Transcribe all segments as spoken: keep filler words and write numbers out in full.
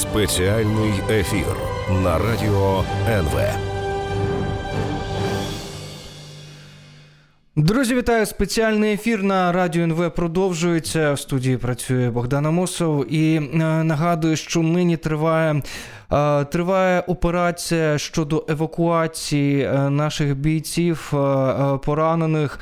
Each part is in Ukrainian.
Спеціальний ефір на Радіо ен ве. Друзі, вітаю! Спеціальний ефір на Радіо ен ве продовжується. В студії працює Богдан Амосов. І е, нагадую, що нині триває, е, триває операція щодо евакуації е, наших бійців, е, поранених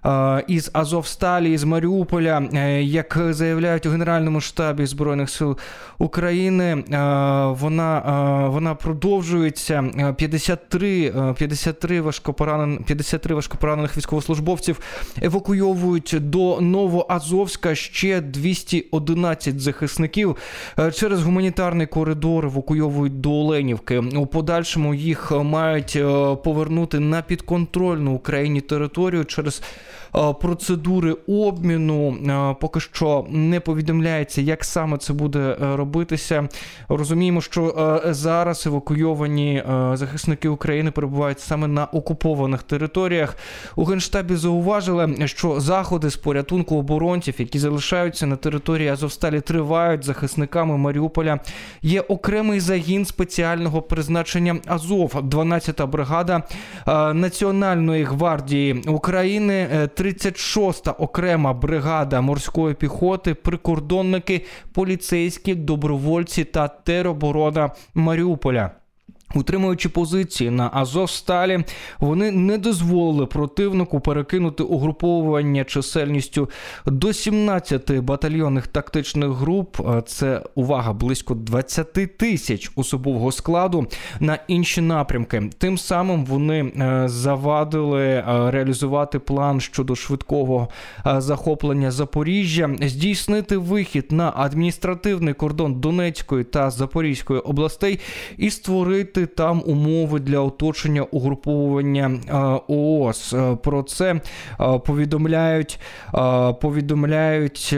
із Азовсталі, із Маріуполя. Як заявляють у Генеральному штабі Збройних сил України, вона, вона продовжується. п'ятдесят три, п'ятдесят три важкопоранених, п'ятдесят три важкопоранених військовослужбовців евакуйовують до Новоазовська, ще двісті одинадцять захисників через гуманітарний коридор евакуйовують до Оленівки. У подальшому їх мають повернути на підконтрольну Україні територію через процедури обміну. Поки що не повідомляється, як саме це буде робитися. Розуміємо, що зараз евакуйовані захисники України перебувають саме на окупованих територіях. У Генштабі зауважили, що заходи з порятунку оборонців, які залишаються на території Азовсталі, тривають. Захисниками Маріуполя є окремий загін спеціального призначення Азов, дванадцята бригада Національної гвардії України, тридцять шоста окрема бригада морської піхоти, прикордонники, поліцейські, добровольці та тероборона Маріуполя. Утримуючи позиції на Азовсталі, вони не дозволили противнику перекинути угруповування чисельністю до сімнадцяти батальйонних тактичних груп, це, увага, близько двадцять тисяч особового складу, на інші напрямки. Тим самим вони завадили реалізувати план щодо швидкого захоплення Запоріжжя, здійснити вихід на адміністративний кордон Донецької та Запорізької областей і створити там умови для оточення угруповування ООС. Про це повідомляють, повідомляють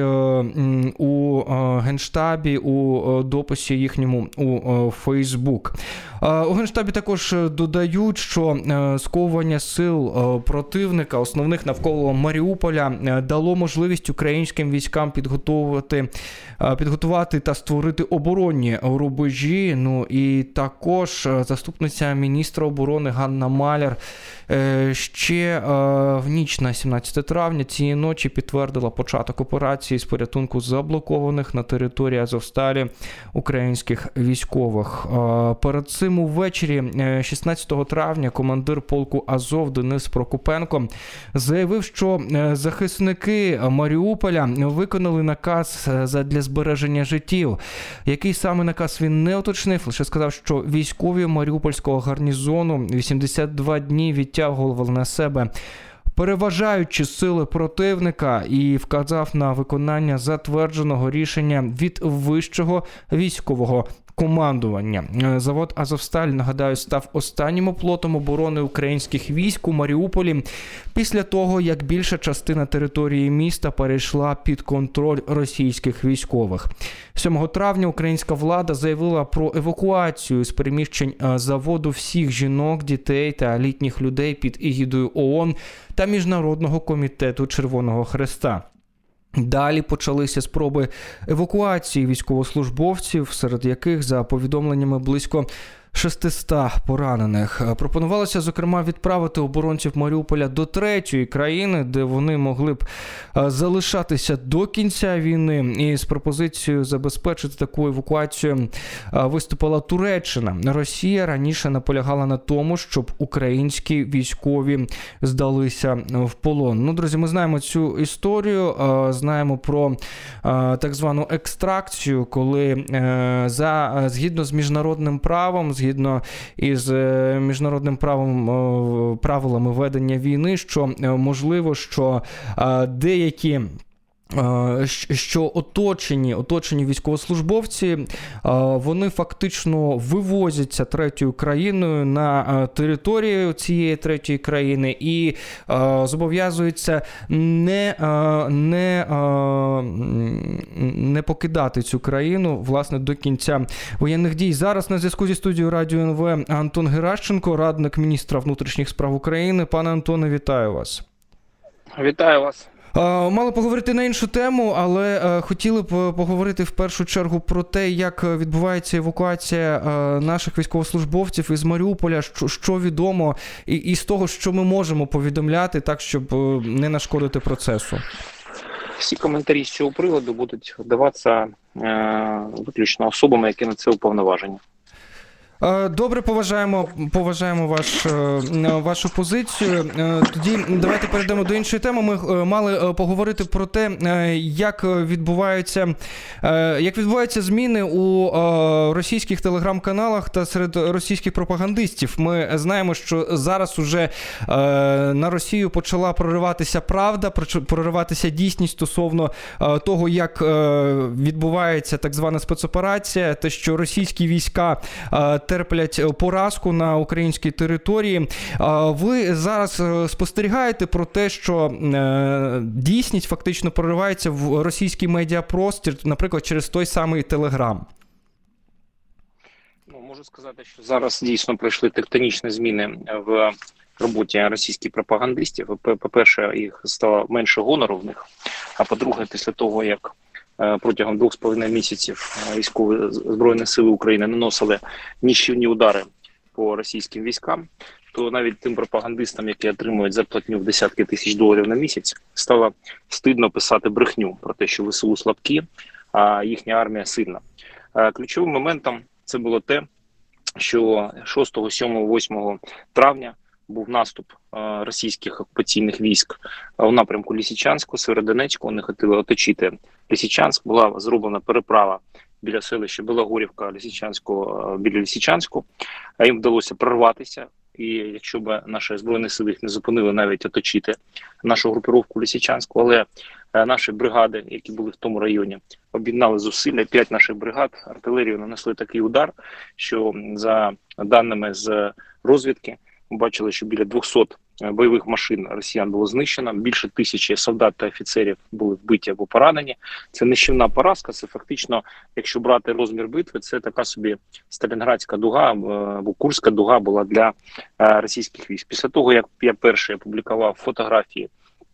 у Генштабі у дописі їхньому у Фейсбук. У Генштабі також додають, що сковування сил противника, основних навколо Маріуполя, дало можливість українським військам підготувати, підготувати та створити оборонні рубежі. Ну і також заступниця міністра оборони Ганна Маляр ще в ніч на сімнадцяте травня цієї ночі підтвердила початок операції з порятунку заблокованих на території Азовсталі українських військових. Перед цим увечері шістнадцятого травня командир полку Азов Денис Прокопенко заявив, що захисники Маріуполя виконали наказ задля збереження життів. Який саме наказ він не уточнив, лише сказав, що військові Маріупольського гарнізону вісімдесят два дні відтягували на себе переважаючі сили противника і вказав на виконання затвердженого рішення від вищого військового командування. Завод Азовсталь, нагадаю, став останнім оплотом оборони українських військ у Маріуполі після того, як більша частина території міста перейшла під контроль російських військових. сьомого травня українська влада заявила про евакуацію з переміщень заводу всіх жінок, дітей та літніх людей під егідою ООН та Міжнародного комітету Червоного Хреста. Далі почалися спроби евакуації військовослужбовців, серед яких, за повідомленнями, близько шістсот поранених. Пропонувалося, зокрема, відправити оборонців Маріуполя до третьої країни, де вони могли б залишатися до кінця війни. І з пропозицією забезпечити таку евакуацію виступила Туреччина. Росія раніше наполягала на тому, щоб українські військові здалися в полон. Ну, друзі, ми знаємо цю історію, знаємо про так звану екстракцію, коли за, згідно з міжнародним правом, згідно із міжнародним правом, правилами ведення війни, що можливо, що деякі що оточені, оточені військовослужбовці, вони фактично вивозяться третьою країною на територію цієї третьої країни і зобов'язуються не, не, не покидати цю країну, власне, до кінця воєнних дій. Зараз на зв'язку зі студією Радіо ен ве Антон Геращенко, радник міністра внутрішніх справ України. Пане Антоне, вітаю вас. Вітаю вас. Мали поговорити на іншу тему, але хотіли б поговорити в першу чергу про те, як відбувається евакуація наших військовослужбовців із Маріуполя, що, що відомо, і, і з того, що ми можемо повідомляти, так, щоб не нашкодити процесу. Всі коментарі з цього приводу будуть даватися е, виключно особами, які на це уповноважені. Добре, поважаємо, поважаємо ваш, вашу позицію. Тоді давайте перейдемо до іншої теми. Ми мали поговорити про те, як відбуваються, як відбуваються зміни у російських телеграм-каналах та серед російських пропагандистів. Ми знаємо, що зараз уже на Росію почала прориватися правда, прориватися дійсність стосовно того, як відбувається так звана спецоперація, те, що російські війська терплять поразку на українській території. Ви зараз спостерігаєте про те, що дійсність фактично проривається в російський медіапростір, наприклад, через той самий Телеграм? Ну, можу сказати, що зараз дійсно пройшли тектонічні зміни в роботі російських пропагандистів. По-перше, їх стало менше гонору в них, а по-друге, після того, як протягом двох з половиною місяців військові Збройні Сили України наносили нищівні удари по російським військам, то навіть тим пропагандистам, які отримують зарплатню в десятки тисяч доларів на місяць, стало стидно писати брехню про те, що ВСУ слабкі, а їхня армія сильна. Ключовим моментом це було те, що шостого, сьомого, восьмого травня був наступ російських окупаційних військ у напрямку Лисичанську, Сєвєродонецьку. Вони хотіли оточити Лисичанськ. Була зроблена переправа біля селища Білогорівка, Лисичанського, біля Лисичанську. Їм вдалося прорватися. І якщо б наші Збройні Сили їх не зупинили навіть оточити нашу групіровку Лисичанську, але наші бригади, які були в тому районі, об'єднали зусилля. П'ять наших бригад артилерію нанесли такий удар, що за даними з розвідки, ми бачили, що біля двохсот бойових машин росіян було знищено, більше тисячі солдат та офіцерів були вбиті або поранені. Це нищівна поразка, це фактично, якщо брати розмір битви, це така собі Сталінградська дуга, або Курська дуга була для російських військ. Після того, як я перший опублікував фотографії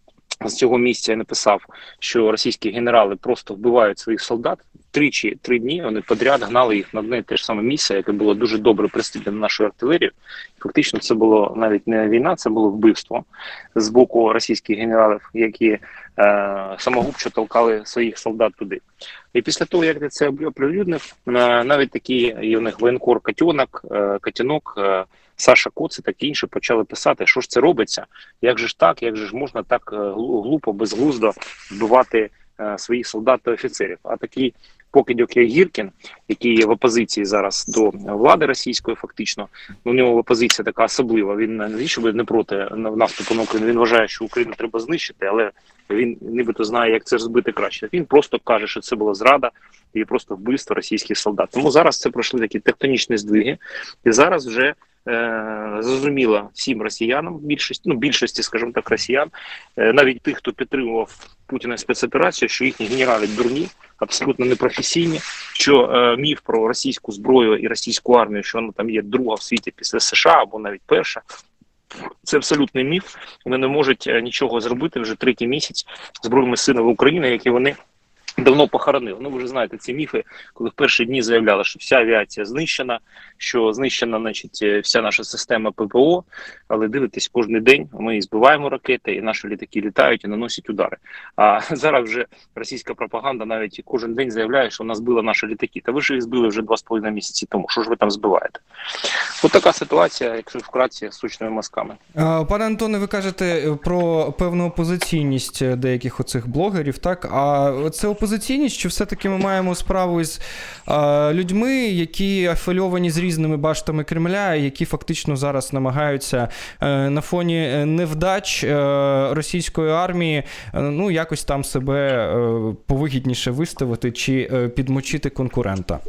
з цього місця, я написав, що російські генерали просто вбивають своїх солдат. Тричі, три дні вони подряд гнали їх на одне і те ж саме місце, яке було дуже добре пристріляно нашою артилерією. Фактично це було навіть не війна, це було вбивство з боку російських генералів, які е, самогубчо толкали своїх солдат туди. І після того, як я це оприлюднив, е, навіть такі і у них воєнкор Котенок, е, Котенок, е, Саша Коц і такі інші почали писати, що ж це робиться, як же ж так, як же ж можна так глупо, безглуздо вбивати е, своїх солдат та офіцерів. А такий покидьок як Гіркін, який є в опозиції зараз до влади російської фактично, у нього опозиція така особлива, він не що не проти наступу на Україну, він вважає, що Україну треба знищити, але він нібито знає, як це зробити краще. Він просто каже, що це була зрада і просто вбивство російських солдат. Тому зараз це пройшли такі тектонічні здвиги, і зараз вже е, зрозуміло всім росіянам, більшості, ну більшості, скажімо так, росіян, е, навіть тих, хто підтримував Путіна спецоперацію, що їхні генерали дурні, абсолютно непрофесійні, що е, міф про російську зброю і російську армію, що вона там є друга в світі після США або навіть перша, це абсолютний міф. Вони не можуть нічого зробити вже третій місяць Збройними силами України, які вони давно похоронили. Ну, ви вже знаєте ці міфи, коли в перші дні заявляли, що вся авіація знищена, що знищена, значить, вся наша система ППО, але дивитесь, кожен день ми збиваємо ракети, і наші літаки літають і наносять удари. А зараз вже російська пропаганда навіть кожен день заявляє, що вона збила наші літаки. Та ви ж їх збили вже два з половиною місяці тому. Що ж ви там збиваєте? Ось така ситуація, якщо вкратце, з сучними мазками. Пане Антоне, ви кажете про певну опозиційність деяких оцих блогерів, так? А це опозиційність, чи все-таки ми маємо справу із а, людьми, які афільовані з різними баштами Кремля, які фактично зараз намагаються а, на фоні невдач а, російської армії, а, ну, якось там себе а, повигідніше виставити чи а, підмочити конкурента?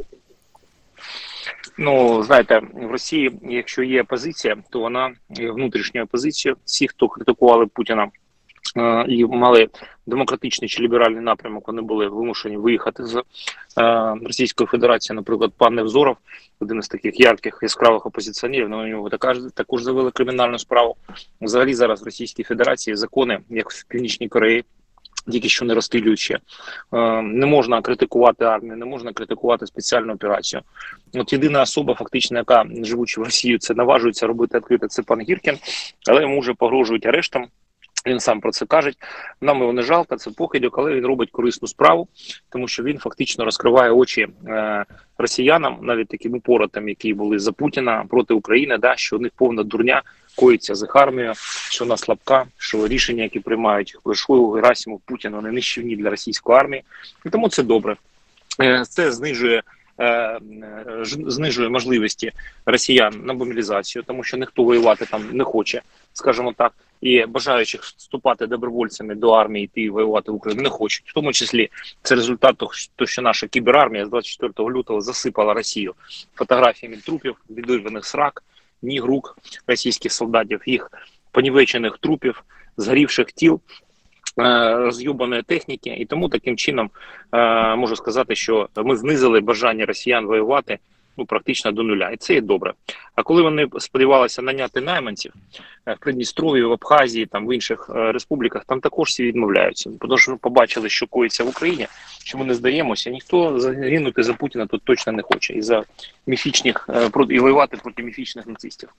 Ну, знаєте, в Росії, якщо є опозиція, то вона є внутрішньою опозицією. Всі, хто критикували Путіна е, і мали демократичний чи ліберальний напрямок, вони були вимушені виїхати з е, Російської Федерації. Наприклад, пан Невзоров, один із таких ярких, яскравих опозиціонерів, на нього також, також завели кримінальну справу. Взагалі зараз в Російській Федерації закони, як в Північній Кореї, тільки що не розстрілюють ще. Не можна критикувати армію, не можна критикувати спеціальну операцію. От єдина особа, фактично, яка, живучи в Росії, це наважується робити відкрито, це пан Гіркін, але йому вже погрожують арештом. Він сам про це каже. Нам його не жалко, це похидьок, але він робить корисну справу, тому що він фактично розкриває очі е, росіянам, навіть таким упоротам, які були за Путіна проти України, да, що у них повна дурня коїться з їх армією, що вона слабка, що рішення, які приймають Шойгу, Герасимов, Путін, вони нищівні для російської армії. І тому це добре. Е, це знижує знижує можливості росіян на мобілізацію, тому що ніхто воювати там не хоче, скажімо так, і бажаючих вступати добровольцями до армії, йти воювати в Україну не хочуть. В тому числі це результат того, що наша кіберармія з двадцять четвертого лютого засипала Росію фотографіями трупів, відірваних срак, ніг, рук російських солдатів, їх понівечених трупів, згорівших тіл, роз'юбаної техніки, і тому таким чином е, можу сказати, що ми знизили бажання росіян воювати ну, практично до нуля, і це є добре. А коли вони сподівалися наняти найманців в Придністров'ї, в Абхазії, там в інших е, республіках, там також всі відмовляються, тому що побачили, що коїться в Україні, що ми не здаємося, ніхто загинути за Путіна тут точно не хоче, і за міфічних е, і воювати проти міфічних нацистів.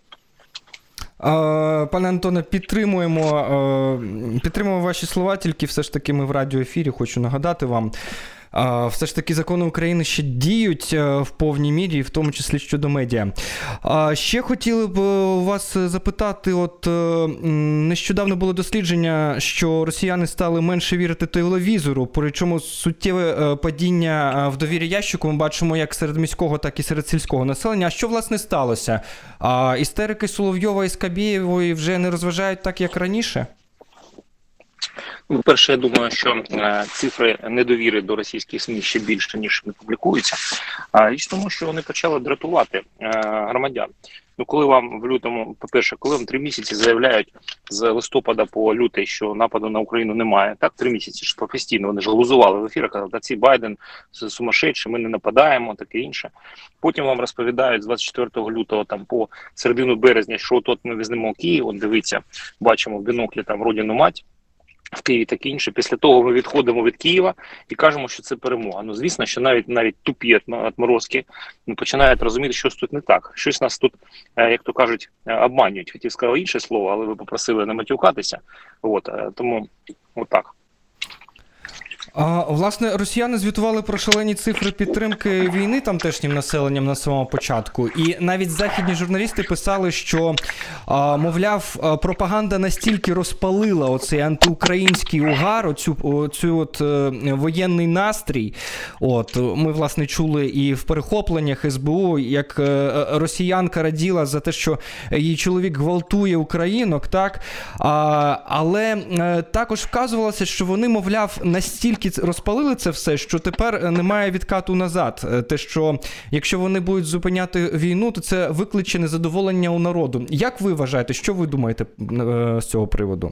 Пане Антоне, підтримуємо, підтримуємо ваші слова, тільки все ж таки ми в радіоефірі, хочу нагадати вам. Все ж таки закони України ще діють в повній мірі, в тому числі щодо медіа. Ще хотіли б вас запитати, от нещодавно було дослідження, що росіяни стали менше вірити телевізору, причому суттєве падіння в довірі ящику ми бачимо як серед міського, так і серед сільського населення. А що, власне, сталося? Істерики Соловйова і Скабєєвої вже не розважають так, як раніше? Ну, перше, я думаю, що е, цифри недовіри до російських СМІ ще більше, ніж не публікуються. А річ тому, що вони почали дратувати е, громадян. Ну, коли вам в лютому, по-перше, коли вам три місяці заявляють з листопада по лютий, що нападу на Україну немає, так, три місяці ж постійно, вони ж глузували в ефірах, казали, ці Байден сумасшедший, ми не нападаємо, таке інше. Потім вам розповідають з двадцять четвертого лютого там по середину березня, що от ми візьмемо Київ, от дивіться, бачимо в біноклі там родину мать, в Києві таке інше. Після того ми відходимо від Києва і кажемо, що це перемога. Ну, звісно, що навіть навіть тупі отморозки починають розуміти, що тут не так. Щось нас тут, як то кажуть, обманюють. Хотів сказати інше слово, але ви попросили не матюкатися. От, тому отак. А, власне, росіяни звітували про шалені цифри підтримки війни тамтешнім населенням на самому початку. І навіть західні журналісти писали, що, а, мовляв, пропаганда настільки розпалила оцей антиукраїнський угар, оцю, оцю от е, воєнний настрій. От, ми, власне, чули і в перехопленнях ес бе у, як е, росіянка раділа за те, що її чоловік гвалтує українок, так? А, але е, також вказувалося, що вони, мовляв, настільки розпалили це все, що тепер немає відкату назад. Те, що якщо вони будуть зупиняти війну, то це викличе незадоволення у народу. Як ви вважаєте, що ви думаєте з цього приводу?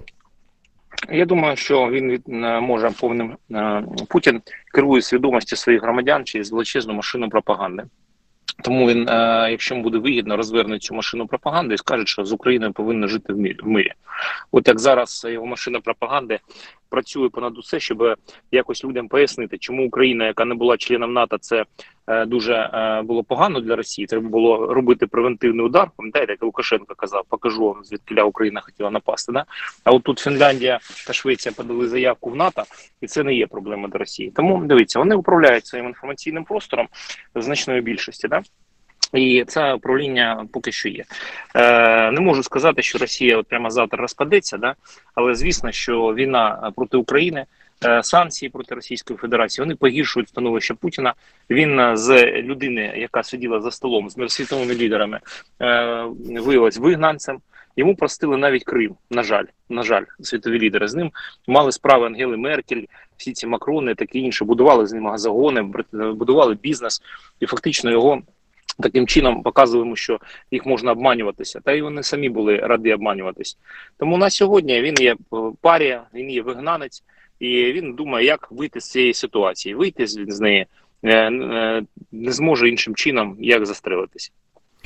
Я думаю, що він може повним Путін керує свідомістю своїх громадян через величезну машину пропаганди. Тому він, якщо йому буде вигідно, розверне цю машину пропаганди і скаже, що з Україною повинно жити в мирі. От як зараз його машина пропаганди працює понад усе, щоб якось людям пояснити, чому Україна, яка не була членом НАТО, це е, дуже е, було погано для Росії. Треба було робити превентивний удар. Пам'ятаєте, як Лукашенко казав, покажу вам, звідкиля Україна хотіла напасти. Да? А от тут Фінляндія та Швеція подали заявку в НАТО, і це не є проблема для Росії. Тому, дивіться, вони управляють своїм інформаційним простором в значної більшості, да? І це управління поки що є. Е, не можу сказати, що Росія от прямо завтра розпадеться, да? Але звісно, що війна проти України, е, санкції проти Російської Федерації, вони погіршують становище Путіна. Він з людини, яка сиділа за столом з світовими лідерами, е, виявилась вигнанцем. Йому простили навіть Крим, на жаль, на жаль, світові лідери. З ним мали справи Ангели Меркель, всі ці Макрони, такі інші, будували з ним газогони, будували бізнес, і фактично його таким чином показуємо, що їх можна обманюватися. Та й вони самі були раді обманюватись. Тому на сьогодні він є парія, він є вигнанець, і він думає, як вийти з цієї ситуації. Вийти з неї не зможе іншим чином, як застрелитися.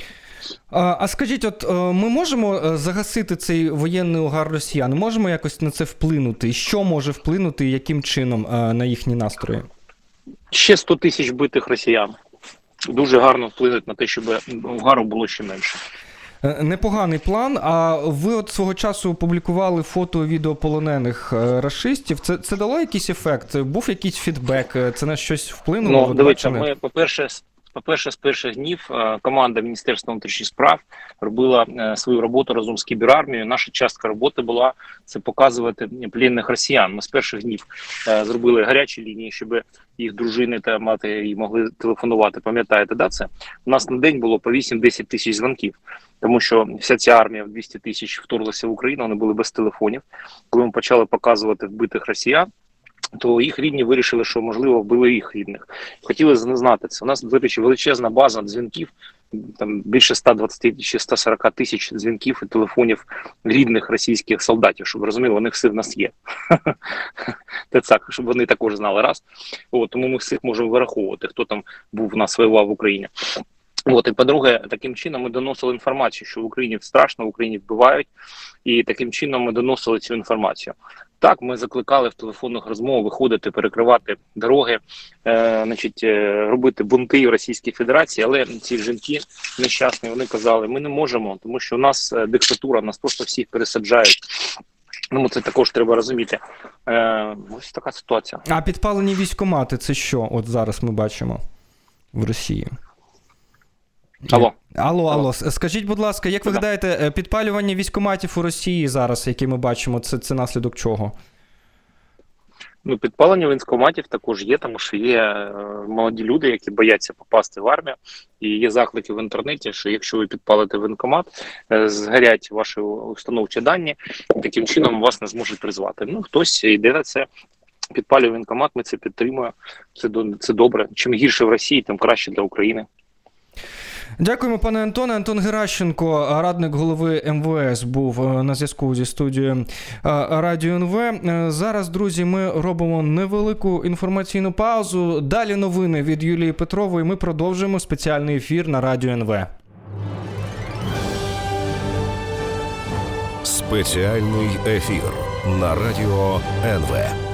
А, а скажіть, от ми можемо загасити цей воєнний угар росіян? Можемо якось на це вплинути? Що може вплинути і яким чином на їхні настрої? Ще сто тисяч битих росіян. Дуже гарно вплинуть на те, щоб угару було ще менше. Непоганий план. А ви от свого часу публікували фото і відео полонених рашистів. Це, це дало якийсь ефект? Був якийсь фідбек? Це на щось вплинуло? Ну, дивіться, ми, по-перше, По-перше, з перших днів команда Міністерства внутрішніх справ робила свою роботу разом з кіберармією. Наша частка роботи була це показувати пленних росіян. Ми з перших днів зробили гарячі лінії, щоб їх дружини та мати і могли телефонувати. Пам'ятаєте, да, це? У нас на день було по вісім-десять тисяч дзвонків, тому що вся ця армія в двісті тисяч вторглася в Україну, вони були без телефонів. Коли ми почали показувати вбитих росіян, то їх рідні вирішили, що, можливо, вбили їх рідних. Хотіли знати це. У нас, до речі, величезна база дзвінків, там більше ста двадцяти чи ста сорока тисяч дзвінків і телефонів рідних російських солдатів, щоб ви розуміли, вони все в нас є. Це так, щоб вони також знали раз. От, тому ми всіх можемо вираховувати, хто там був в нас воював в Україні. От, і по-друге, таким чином ми доносили інформацію, що в Україні страшно, в Україні вбивають, і таким чином ми доносили цю інформацію. Так, ми закликали в телефонних розмовах виходити, перекривати дороги, е, значить, е, робити бунти в Російській Федерації, але ці жінки нещасні, вони казали, ми не можемо, тому що у нас диктатура, нас просто всіх пересаджають. Ну, це також треба розуміти. Е, ось така ситуація. А підпалені військкомати – це що, от зараз ми бачимо в Росії? Алло. Алло, алло. Скажіть, будь ласка, як ви гадаєте, підпалювання військкоматів у Росії зараз, які ми бачимо, це, це наслідок чого? Ну, підпалення військкоматів також є, тому що є молоді люди, які бояться попасти в армію. І є заклики в інтернеті, що якщо ви підпалите воєнкомат, згорять ваші установчі дані, таким чином вас не зможуть призвати. Ну, хтось йде на це. Підпалює воєнкомат, ми це підтримуємо. Це, це добре. Чим гірше в Росії, тим краще для України. Дякуємо, пане Антоне. Антон Геращенко, радник голови ем ве ес, був на зв'язку зі студією Радіо ен ве. Зараз, друзі, ми робимо невелику інформаційну паузу. Далі новини від Юлії Петрової. Ми продовжуємо спеціальний ефір на Радіо ен ве. Спеціальний ефір на Радіо ен ве.